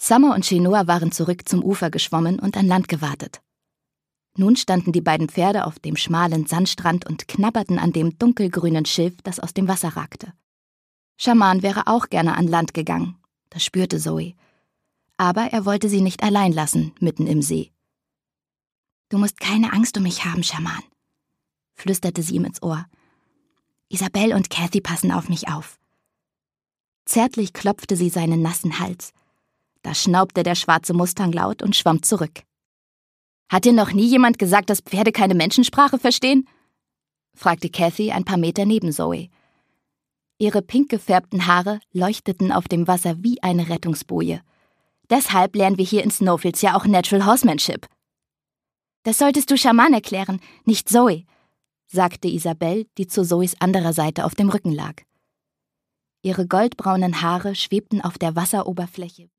Summer und Chenoa waren zurück zum Ufer geschwommen und an Land gewartet. Nun standen die beiden Pferde auf dem schmalen Sandstrand und knabberten an dem dunkelgrünen Schilf, das aus dem Wasser ragte. Schaman wäre auch gerne an Land gegangen, das spürte Zoe. Aber er wollte sie nicht allein lassen, mitten im See. »Du musst keine Angst um mich haben, Schaman«, flüsterte sie ihm ins Ohr. »Isabelle und Kathy passen auf mich auf.« Zärtlich klopfte sie seinen nassen Hals. Da schnaubte der schwarze Mustang laut und schwamm zurück. »Hat dir noch nie jemand gesagt, dass Pferde keine Menschensprache verstehen?« fragte Kathy ein paar Meter neben Zoe. Ihre pink gefärbten Haare leuchteten auf dem Wasser wie eine Rettungsboje. »Deshalb lernen wir hier in Snowfields ja auch Natural Horsemanship.« »Das solltest du Schaman erklären, nicht Zoe«, sagte Isabelle, die zu Zoes anderer Seite auf dem Rücken lag. Ihre goldbraunen Haare schwebten auf der Wasseroberfläche